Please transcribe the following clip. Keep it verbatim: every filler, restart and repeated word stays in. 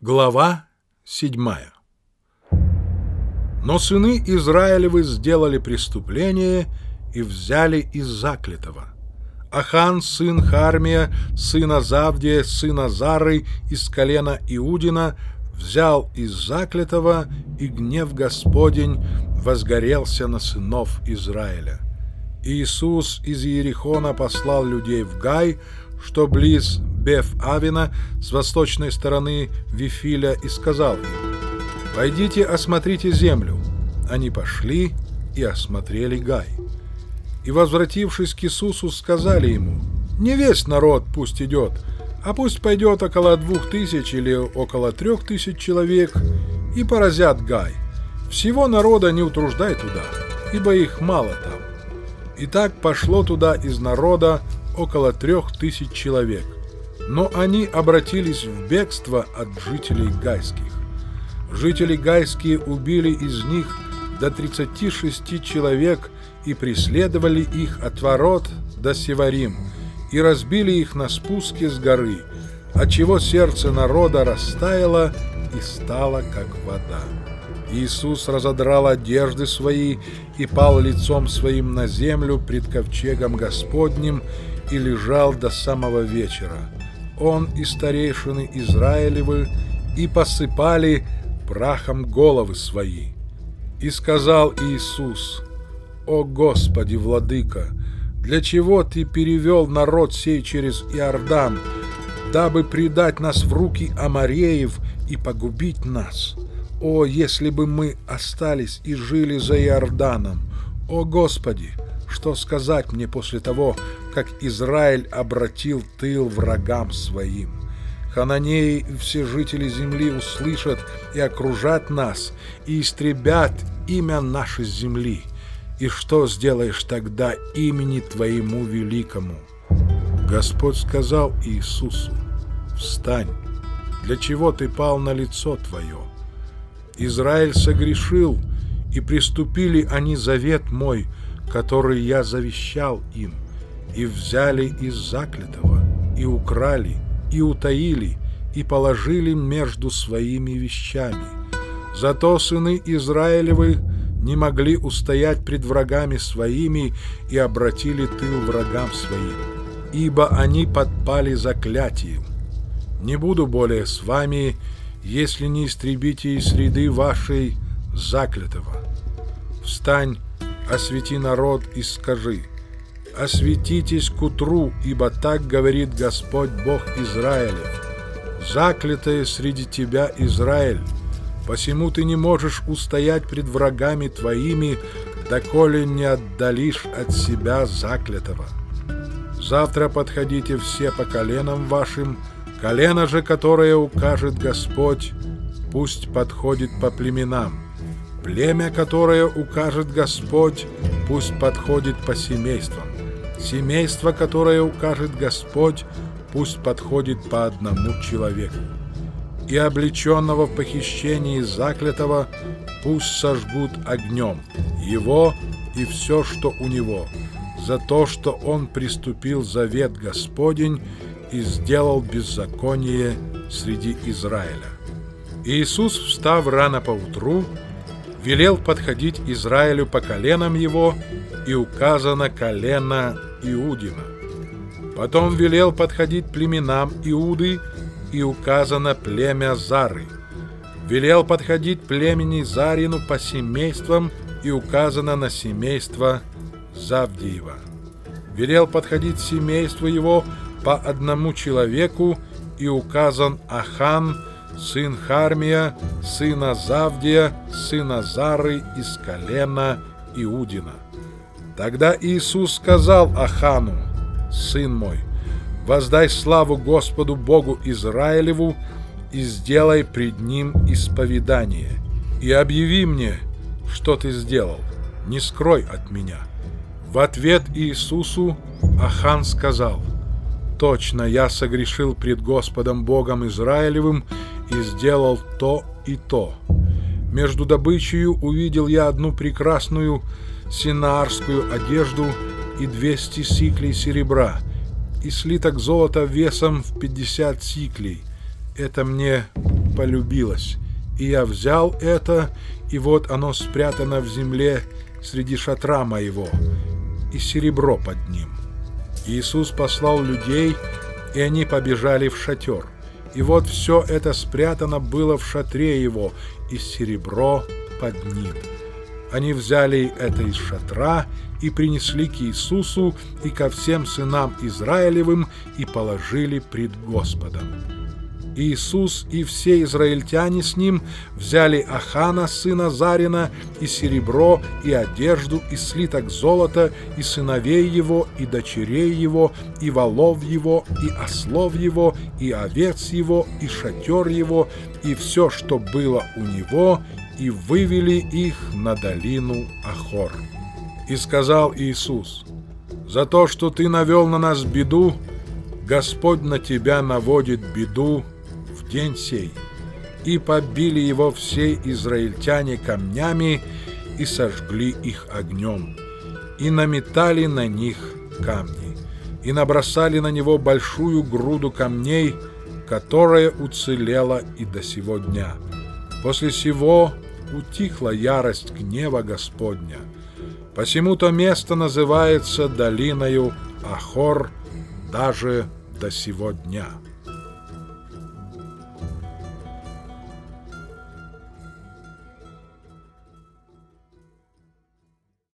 Глава седьмая. Но сыны Израилевы сделали преступление и взяли из заклятого. Ахан, сын Хармия, сына Завдия, сына Зары из колена Иудина, взял из заклятого, и гнев Господень возгорелся на сынов Израиля. Иисус из Иерихона послал людей в Гай, что близ Беф-Авена с восточной стороны Вифиля, и сказал им: «Пойдите, осмотрите землю». Они пошли и осмотрели Гай. И, возвратившись к Иисусу, сказали ему: «Не весь народ пусть идет, а пусть пойдет около двух тысяч или около трех тысяч человек, и поразят Гай. Всего народа не утруждай туда, ибо их мало там». И так пошло туда из народа около трех тысяч человек. Но они обратились в бегство от жителей гайских. Жители гайские убили из них до тридцати шести человек и преследовали их от ворот до Севарим, и разбили их на спуске с горы, отчего сердце народа растаяло и стало как вода. Иисус разодрал одежды свои и пал лицом своим на землю пред ковчегом Господним и лежал до самого вечера. Он и старейшины Израилевы и посыпали прахом головы свои. И сказал Иисус: «О Господи, Владыка, для чего Ты перевел народ сей через Иордан, дабы предать нас в руки Амореев и погубить нас? О, если бы мы остались и жили за Иорданом! О Господи, что сказать мне после того, как Израиль обратил тыл врагам своим? Хананеи и все жители земли услышат и окружат нас, и истребят имя нашей земли. И что сделаешь тогда имени Твоему великому?» Господь сказал Иисусу: «Встань, для чего ты пал на лицо твое? Израиль согрешил, и приступили они завет мой, который я завещал им, и взяли из заклятого, и украли, и утаили, и положили между своими вещами. Зато сыны Израилевы не могли устоять пред врагами своими и обратили тыл врагам своим, ибо они подпали заклятием. Не буду более с вами, если не истребите из среды вашей заклятого. Встань, освети народ и скажи: осветитесь к утру, ибо так говорит Господь Бог Израилев: заклятое среди тебя Израиль, посему ты не можешь устоять пред врагами твоими, доколе не отдалишь от себя заклятого. Завтра подходите все по коленам вашим, колено же, которое укажет Господь, пусть подходит по племенам. Племя, которое укажет Господь, пусть подходит по семействам. Семейство, которое укажет Господь, пусть подходит по одному человеку. И облеченного в похищении заклятого пусть сожгут огнем, его и все, что у него, за то, что он приступил завет Господень и сделал беззаконие среди Израиля». Иисус, встав рано поутру, велел подходить Израилю по коленам его, и указано колено Иудина. Потом велел подходить племенам Иуды, и указано племя Зары. Велел подходить племени Зарину по семействам, и указано на семейство Завдиева. Велел подходить семейству его по одному человеку, и указан Ахан, сын Хармия, сына Завдия, сына Зары из колена Иудина. Тогда Иисус сказал Ахану: «Сын мой, воздай славу Господу Богу Израилеву и сделай пред Ним исповедание, и объяви мне, что ты сделал, не скрой от меня». В ответ Иисусу Ахан сказал: «Точно, я согрешил пред Господом Богом Израилевым и сделал то и то. Между добычею увидел я одну прекрасную синаарскую одежду и двести сиклей серебра, и слиток золота весом в пятьдесят сиклей. Это мне полюбилось. И я взял это, и вот оно спрятано в земле среди шатра моего, и серебро под ним». Иисус послал людей, и они побежали в шатер. И вот все это спрятано было в шатре его, и серебро под ним. Они взяли это из шатра и принесли к Иисусу и ко всем сынам Израилевым и положили пред Господом. Иисус и все израильтяне с ним взяли Ахана, сына Зарина, и серебро, и одежду, и слиток золота, и сыновей его, и дочерей его, и волов его, и ослов его, и овец его, и шатер его, и все, что было у него, и вывели их на долину Ахор. И сказал Иисус: «За то, что ты навел на нас беду, Господь на тебя наводит беду в день сей». И побили его все израильтяне камнями и сожгли их огнем, и наметали на них камни, и набросали на него большую груду камней, которая уцелела и до сего дня. После сего утихла ярость гнева Господня. Посему то место называется долиною Ахор даже до сего дня.